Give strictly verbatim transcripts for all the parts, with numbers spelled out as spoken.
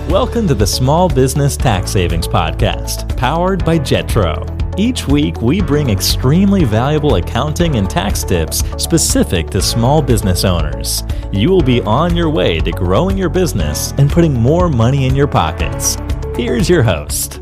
Welcome to the Small Business Tax Savings Podcast, powered by Jetro. Each week, we bring extremely valuable accounting and tax tips specific to small business owners. You will be on your way to growing your business and putting more money in your pockets. Here's your host.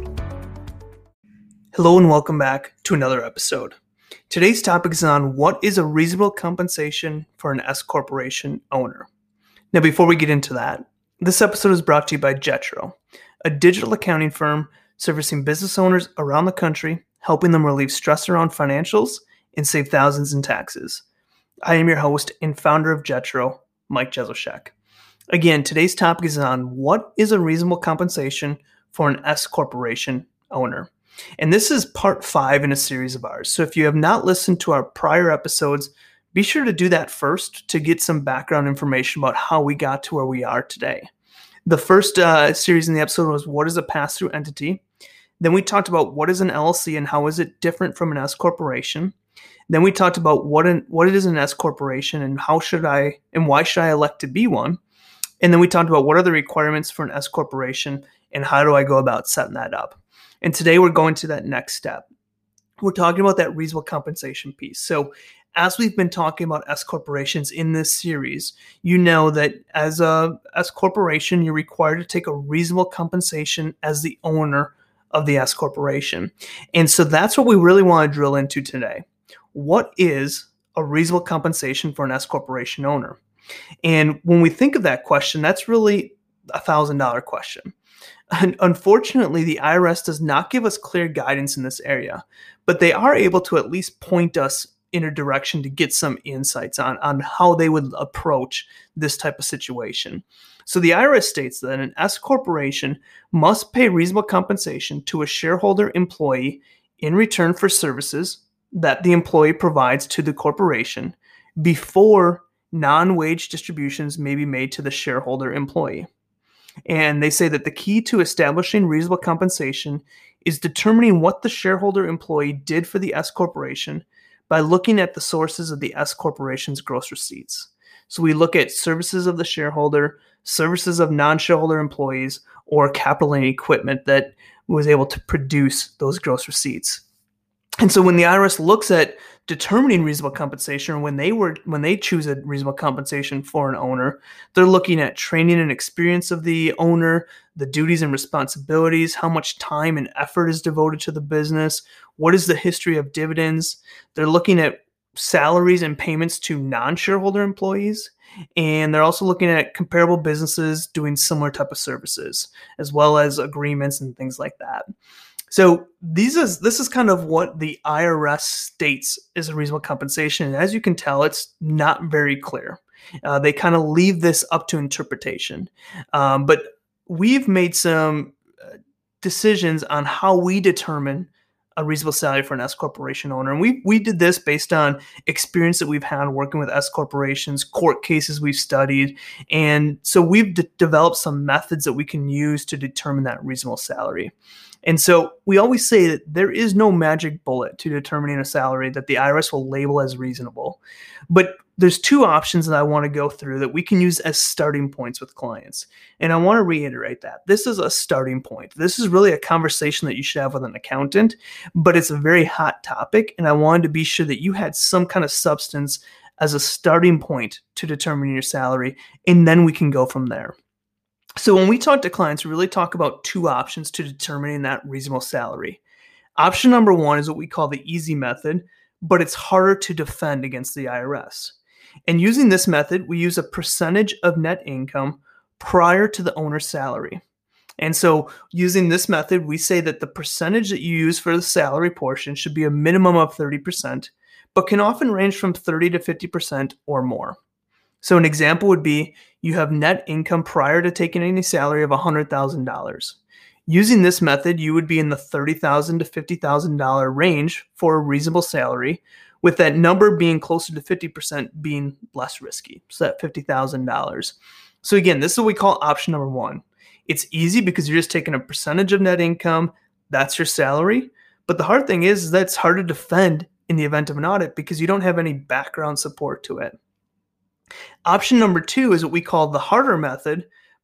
Hello and welcome back to another episode. Today's topic is on what is a reasonable compensation for an S corporation owner. Now, before we get into that, this episode is brought to you by Jetro, a digital accounting firm servicing business owners around the country, helping them relieve stress around financials and save thousands in taxes. I am your host and founder of Jetro, Mike Jezoshek. Again, today's topic is on what is a reasonable compensation for an S corporation owner. And this is part five in a series of ours. So if you have not listened to our prior episodes, be sure to do that first to get some background information about how we got to where we are today. The first uh, series in the episode was what is a pass-through entity? Then we talked about what is an L L C and how is it different from an S corporation. Then we talked about what an, what it is an S corporation and how should I and why should I elect to be one. And then we talked about what are the requirements for an S corporation and how do I go about setting that up. And today we're going to that next step. We're talking about that reasonable compensation piece. So as we've been talking about S corporations in this series, you know that as a S corporation, you're required to take a reasonable compensation as the owner of the S corporation. And so that's what we really want to drill into today. What is a reasonable compensation for an S corporation owner? And when we think of that question, that's really a one thousand dollars question. And unfortunately, the I R S does not give us clear guidance in this area, but they are able to at least point us in a direction to get some insights on, on how they would approach this type of situation. So the I R S states that an S corporation must pay reasonable compensation to a shareholder employee in return for services that the employee provides to the corporation before non-wage distributions may be made to the shareholder employee. And they say that the key to establishing reasonable compensation is determining what the shareholder employee did for the S corporation by looking at the sources of the S corporation's gross receipts. So we look at services of the shareholder, services of non-shareholder employees, or capital and equipment that was able to produce those gross receipts. And so when the I R S looks at determining reasonable compensation, or when they were when they choose a reasonable compensation for an owner, they're looking at training and experience of the owner, the duties and responsibilities, how much time and effort is devoted to the business, what is the history of dividends. They're looking at salaries and payments to non-shareholder employees, and they're also looking at comparable businesses doing similar type of services, as well as agreements and things like that. So these is this is kind of what the I R S states is a reasonable compensation. And as you can tell, it's not very clear. Uh, they kind of leave this up to interpretation. Um, but we've made some decisions on how we determine a reasonable salary for an S corporation owner. And we we did this based on experience that we've had working with S corporations, court cases we've studied. And so we've de- developed some methods that we can use to determine that reasonable salary. And so we always say that there is no magic bullet to determining a salary that the I R S will label as reasonable. But there's two options that I want to go through that we can use as starting points with clients. And I want to reiterate that. This is a starting point. This is really a conversation that you should have with an accountant, but it's a very hot topic. And I wanted to be sure that you had some kind of substance as a starting point to determining your salary, and then we can go from there. So when we talk to clients, we really talk about two options to determining that reasonable salary. Option number one is what we call the easy method, but it's harder to defend against the I R S. And using this method, we use a percentage of net income prior to the owner's salary. And so using this method, we say that the percentage that you use for the salary portion should be a minimum of thirty percent, but can often range from thirty to fifty percent or more. So an example would be you have net income prior to taking any salary of one hundred thousand dollars. Using this method, you would be in the thirty thousand dollars to fifty thousand dollars range for a reasonable salary, with that number being closer to fifty percent being less risky, so that fifty thousand dollars. So again, this is what we call option number one. It's easy because you're just taking a percentage of net income, that's your salary. But the hard thing is, is that it's hard to defend in the event of an audit because you don't have any background support to it. Option number two is what we call the harder method,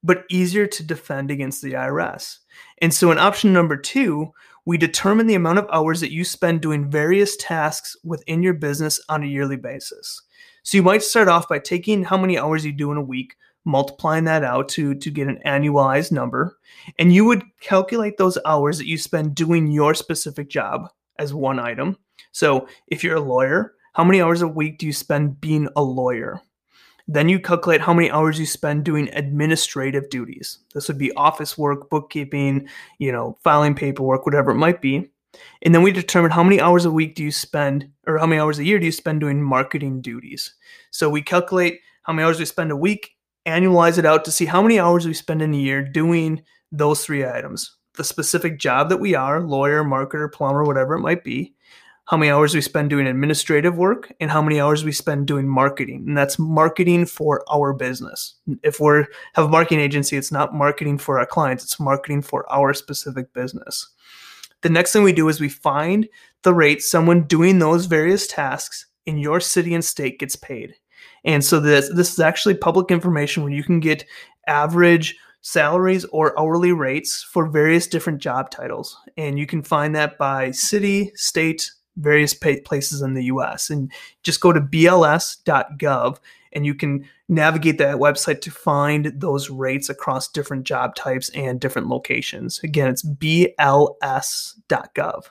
but easier to defend against the I R S. And so in option number two, we determine the amount of hours that you spend doing various tasks within your business on a yearly basis. So you might start off by taking how many hours you do in a week, multiplying that out to, to get an annualized number, and you would calculate those hours that you spend doing your specific job as one item. So if you're a lawyer, how many hours a week do you spend being a lawyer? Then you calculate how many hours you spend doing administrative duties. This would be office work, bookkeeping, you know, filing paperwork, whatever it might be. And then we determine how many hours a week do you spend, or how many hours a year do you spend doing marketing duties. So we calculate how many hours we spend a week, annualize it out to see how many hours we spend in a year doing those three items. The specific job that we are, lawyer, marketer, plumber, whatever it might be, how many hours we spend doing administrative work, and how many hours we spend doing marketing. And that's marketing for our business. If we have a marketing agency, it's not marketing for our clients, it's marketing for our specific business. The next thing we do is we find the rate someone doing those various tasks in your city and state gets paid. And so this, this is actually public information where you can get average salaries or hourly rates for various different job titles. And you can find that by city, state, various places in the U S. And just go to B L S dot gov and you can navigate that website to find those rates across different job types and different locations. Again, it's B L S dot gov.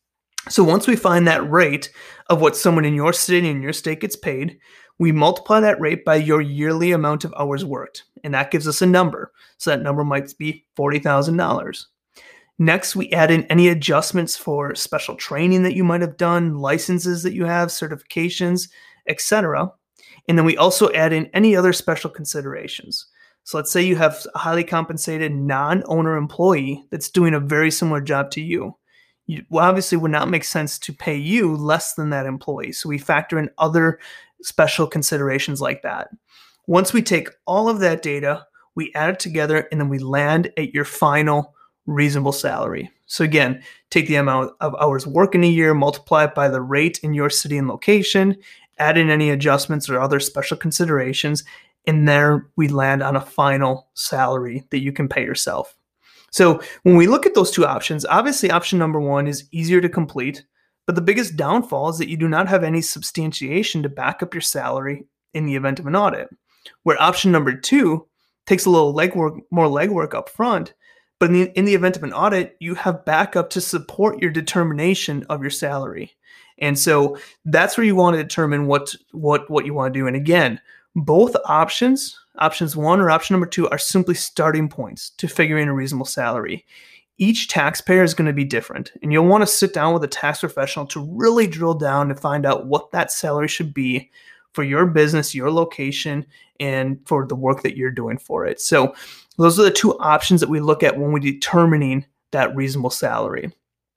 So once we find that rate of what someone in your city and your state gets paid, we multiply that rate by your yearly amount of hours worked. And that gives us a number. So that number might be forty thousand dollars. Next, we add in any adjustments for special training that you might have done, licenses that you have, certifications, et cetera. And then we also add in any other special considerations. So let's say you have a highly compensated non-owner employee that's doing a very similar job to you. You well, obviously would not make sense to pay you less than that employee. So we factor in other special considerations like that. Once we take all of that data, we add it together, and then we land at your final reasonable salary. So again, take the amount of hours work in a year, multiply it by the rate in your city and location, add in any adjustments or other special considerations, and there we land on a final salary that you can pay yourself. So when we look at those two options, obviously option number one is easier to complete, but the biggest downfall is that you do not have any substantiation to back up your salary in the event of an audit, where option number two takes a little legwork, more legwork up front. But in the, in the event of an audit, you have backup to support your determination of your salary. And so that's where you want to determine what, what, what you want to do. And again, both options, options one or option number two, are simply starting points to figuring a reasonable salary. Each taxpayer is going to be different, and you'll want to sit down with a tax professional to really drill down and find out what that salary should be for your business, your location, and for the work that you're doing for it. So those are the two options that we look at when we're determining that reasonable salary.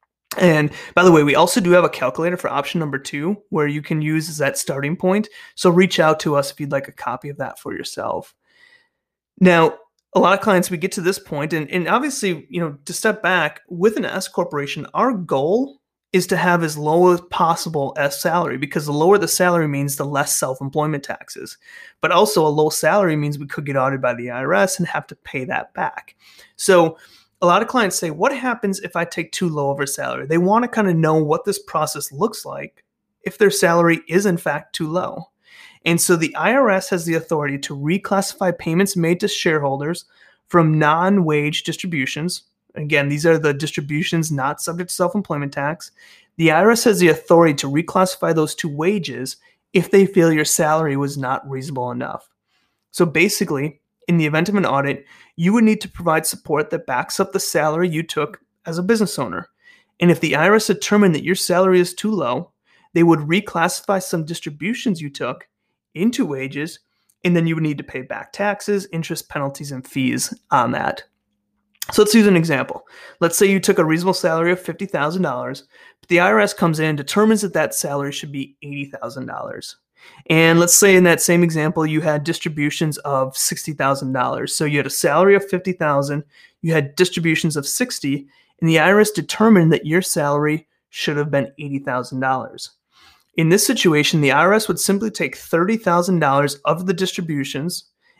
And by the way, we also do have a calculator for option number two where you can use as that starting point. So reach out to us if you'd like a copy of that for yourself. Now, a lot of clients, we get to this point, and, and obviously, you know, to step back, with an S corporation, our goal is to have as low as possible as salary, because the lower the salary means the less self-employment taxes. But also a low salary means we could get audited by the I R S and have to pay that back. So a lot of clients say, what happens if I take too low of a salary? They want to kind of know what this process looks like if their salary is in fact too low. And so the I R S has the authority to reclassify payments made to shareholders from non-wage distributions. Again, these are the distributions not subject to self-employment tax. The I R S has the authority to reclassify those to wages if they feel your salary was not reasonable enough. So basically, in the event of an audit, you would need to provide support that backs up the salary you took as a business owner. And if the I R S determined that your salary is too low, they would reclassify some distributions you took into wages, and then you would need to pay back taxes, interest, penalties, and fees on that. So let's use an example. Let's say you took a reasonable salary of fifty thousand dollars, but the I R S comes in and determines that that salary should be eighty thousand dollars. And let's say in that same example, you had distributions of sixty thousand dollars. So you had a salary of fifty thousand dollars, you had distributions of sixty thousand dollars, and the I R S determined that your salary should have been eighty thousand dollars. In this situation, the I R S would simply take thirty thousand dollars of the distributions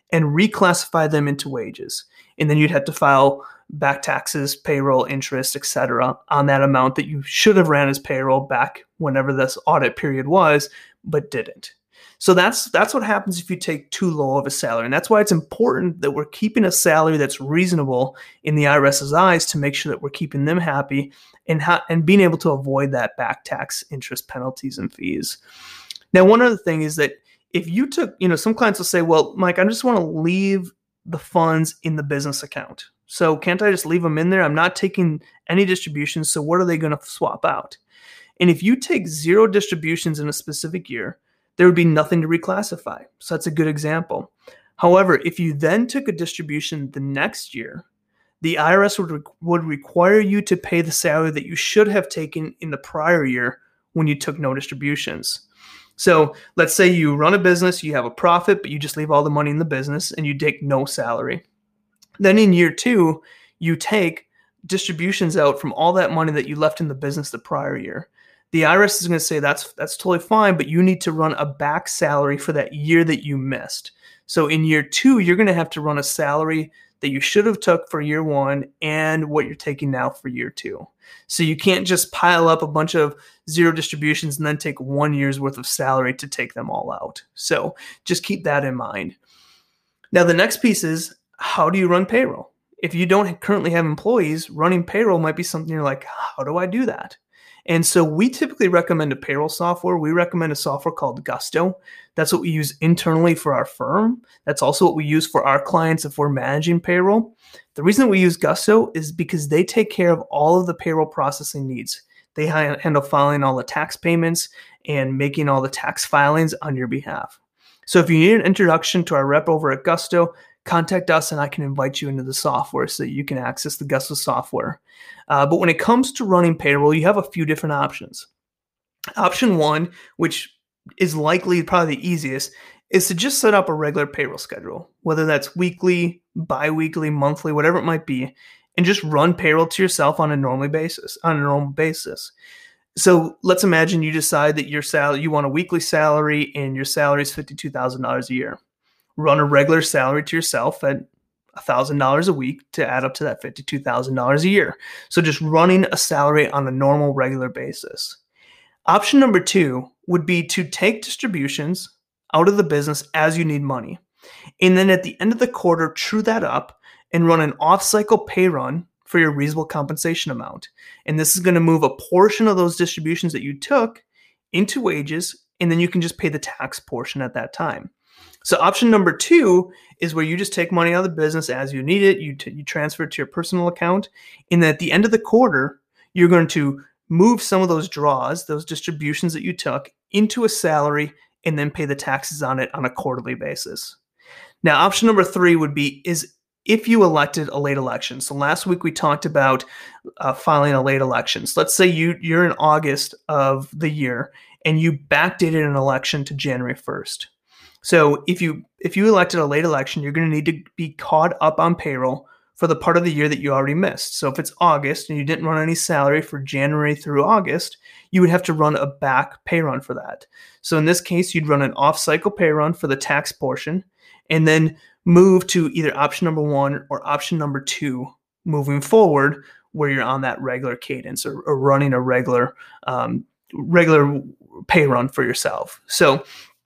and reclassify them into wages. And then you'd have to file back taxes, payroll, interest, et cetera on that amount that you should have ran as payroll back whenever this audit period was, but didn't. So that's that's what happens if you take too low of a salary. And that's why it's important that we're keeping a salary that's reasonable in the IRS's eyes to make sure that we're keeping them happy and, ha- and being able to avoid that back tax, interest, penalties, and fees. Now, one other thing is that if you took, you know, some clients will say, well, Mike, I just want to leave the funds in the business account. So can't I just leave them in there? I'm not taking any distributions. So what are they going to swap out? And if you take zero distributions in a specific year, there would be nothing to reclassify. So that's a good example. However, if you then took a distribution the next year, the I R S would, re- would require you to pay the salary that you should have taken in the prior year when you took no distributions. So let's say you run a business, you have a profit, but you just leave all the money in the business and you take no salary. Then in year two, you take distributions out from all that money that you left in the business the prior year. The I R S is going to say that's that's totally fine, but you need to run a back salary for that year that you missed. So in year two, you're going to have to run a salary that you should have took for year one and what you're taking now for year two. So you can't just pile up a bunch of zero distributions and then take one year's worth of salary to take them all out. So just keep that in mind. Now, the next piece is, how do you run payroll? If you don't currently have employees, running payroll might be something you're like, how do I do that? And so we typically recommend a payroll software. We recommend a software called Gusto. That's what we use internally for our firm. That's also what we use for our clients if we're managing payroll. The reason we use Gusto is because they take care of all of the payroll processing needs. They handle filing all the tax payments and making all the tax filings on your behalf. So if you need an introduction to our rep over at Gusto, contact us and I can invite you into the software so that you can access the Gusto software. Uh, but when it comes to running payroll, you have a few different options. Option one, which is likely probably the easiest, is to just set up a regular payroll schedule, whether that's weekly, bi-weekly, monthly, whatever it might be, and just run payroll to yourself on a normal basis, on a normal basis. So let's imagine you decide that your salary, you want a weekly salary and your salary is fifty-two thousand dollars a year. Run a regular salary to yourself at one thousand dollars a week to add up to that fifty-two thousand dollars a year. So just running a salary on a normal, regular basis. Option number two would be to take distributions out of the business as you need money. And then at the end of the quarter, true that up and run an off-cycle pay run for your reasonable compensation amount. And this is going to move a portion of those distributions that you took into wages, and then you can just pay the tax portion at that time. So option number two is where you just take money out of the business as you need it. You, t- you transfer it to your personal account. And then at the end of the quarter, you're going to move some of those draws, those distributions that you took, into a salary and then pay the taxes on it on a quarterly basis. Now, option number three would be is if you elected a late election. So last week we talked about uh, filing a late election. So let's say you, you're in August of the year and you backdated an election to January first. So if you if you elected a late election, you're going to need to be caught up on payroll for the part of the year that you already missed. So if it's August and you didn't run any salary for January through August, you would have to run a back pay run for that. So in this case, you'd run an off-cycle pay run for the tax portion and then move to either option number one or option number two moving forward, where you're on that regular cadence or, or running a regular um, regular pay run for yourself. So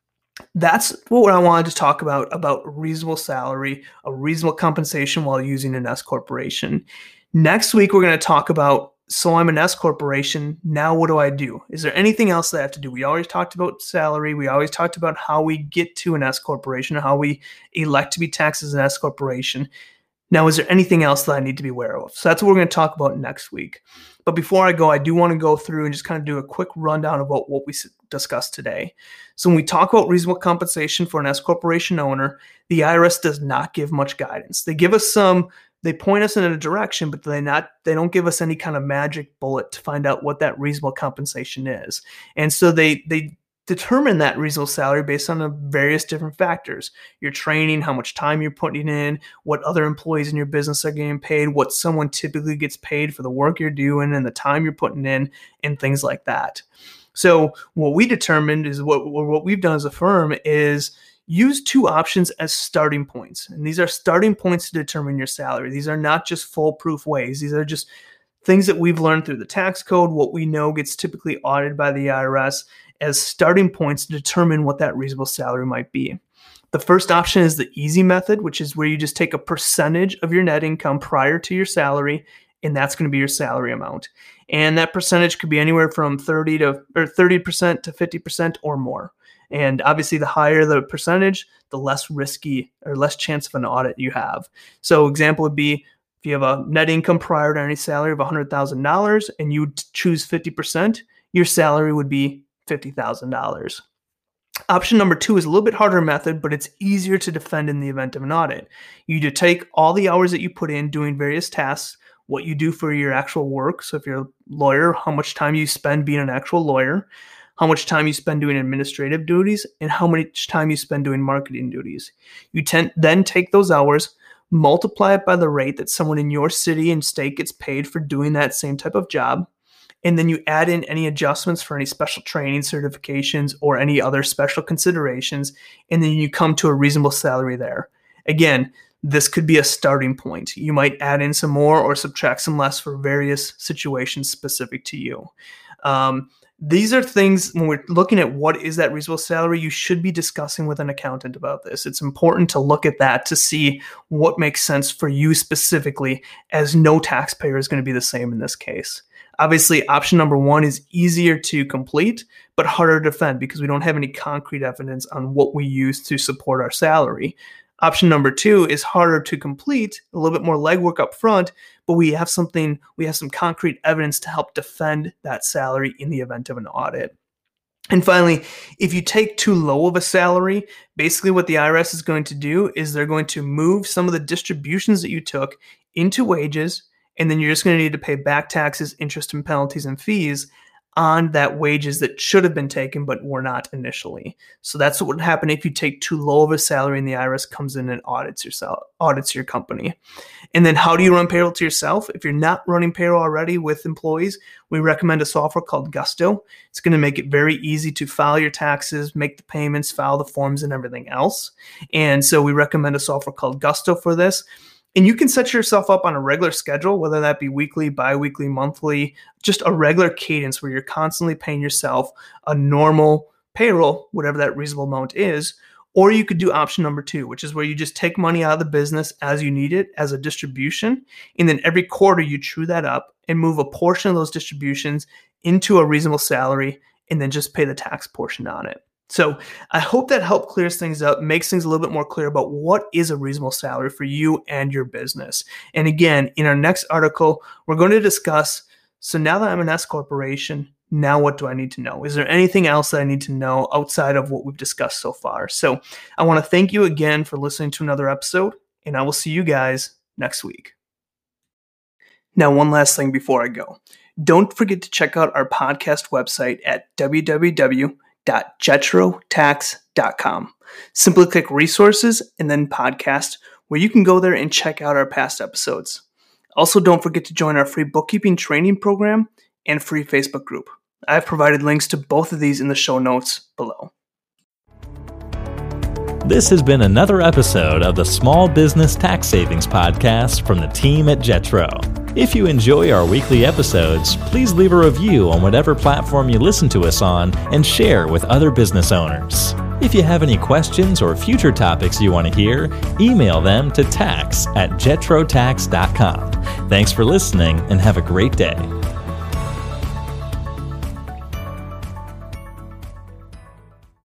that's what I wanted to talk about, about reasonable salary, a reasonable compensation while using an S corporation. Next week, we're going to talk about, so I'm an S corporation. Now, what do I do? Is there anything else that I have to do? We always talked about salary. We always talked about how we get to an S corporation, how we elect to be taxed as an S corporation. Now, is there anything else that I need to be aware of? So that's what we're going to talk about next week. But before I go, I do want to go through and just kind of do a quick rundown about what we discussed today. So when we talk about reasonable compensation for an S corporation owner, the I R S does not give much guidance. They give us some, they point us in a direction, but they not they don't give us any kind of magic bullet to find out what that reasonable compensation is. And so they they determine that reasonable salary based on various different factors. Your training, how much time you're putting in, what other employees in your business are getting paid, what someone typically gets paid for the work you're doing and the time you're putting in, and things like that. So what we determined is what what we've done as a firm is use two options as starting points. And these are starting points to determine your salary. These are not just foolproof ways. These are just things that we've learned through the tax code, what we know gets typically audited by the I R S as starting points to determine what that reasonable salary might be. The first option is the easy method, which is where you just take a percentage of your net income prior to your salary, and that's going to be your salary amount. And that percentage could be anywhere from thirty to or thirty percent to fifty percent or more. And obviously, the higher the percentage, the less risky or less chance of an audit you have. So example would be if you have a net income prior to any salary of one hundred thousand dollars and you choose fifty percent, your salary would be fifty thousand dollars. Option number two is a little bit harder method, but it's easier to defend in the event of an audit. You do take all the hours that you put in doing various tasks, what you do for your actual work. So if you're a lawyer, how much time you spend being an actual lawyer, how much time you spend doing administrative duties, and how much time you spend doing marketing duties. You tend, then take those hours, multiply it by the rate that someone in your city and state gets paid for doing that same type of job, and then you add in any adjustments for any special training certifications or any other special considerations, and then you come to a reasonable salary there. Again, this could be a starting point. You might add in some more or subtract some less for various situations specific to you. Um, These are things, when we're looking at what is that reasonable salary, you should be discussing with an accountant about this. It's important to look at that to see what makes sense for you specifically, as no taxpayer is going to be the same in this case. Obviously, option number one is easier to complete, but harder to defend because we don't have any concrete evidence on what we use to support our salary. Option number two is harder to complete, a little bit more legwork up front, but we have something, we have some concrete evidence to help defend that salary in the event of an audit. And finally, if you take too low of a salary, basically what the I R S is going to do is they're going to move some of the distributions that you took into wages, and then you're just going to need to pay back taxes, interest and penalties and fees on that wages that should have been taken but were not initially. So that's what would happen if you take too low of a salary and the I R S comes in and audits yourself, audits your company. And then how do you run payroll to yourself? If you're not running payroll already with employees, we recommend a software called Gusto. It's going to make it very easy to file your taxes, make the payments, file the forms and everything else. And so we recommend a software called Gusto for this. And you can set yourself up on a regular schedule, whether that be weekly, bi-weekly, monthly, just a regular cadence where you're constantly paying yourself a normal payroll, whatever that reasonable amount is. Or you could do option number two, which is where you just take money out of the business as you need it as a distribution. And then every quarter you true that up and move a portion of those distributions into a reasonable salary and then just pay the tax portion on it. So I hope that helped clears things up, makes things a little bit more clear about what is a reasonable salary for you and your business. And again, in our next article, we're going to discuss, so now that I'm an S corporation, now what do I need to know? Is there anything else that I need to know outside of what we've discussed so far? So I want to thank you again for listening to another episode, and I will see you guys next week. Now, one last thing before I go. Don't forget to check out our podcast website at w w w dot jetro tax dot com. Simply click resources and then podcast, where you can go there and check out our past episodes. Also, don't forget to join our free bookkeeping training program and free Facebook group. I've provided links to both of these in the show notes below. This has been another episode of the Small Business Tax Savings Podcast from the team at Jetro. If you enjoy our weekly episodes, please leave a review on whatever platform you listen to us on and share with other business owners. If you have any questions or future topics you want to hear, email them to tax at jetro tax dot com. Thanks for listening and have a great day.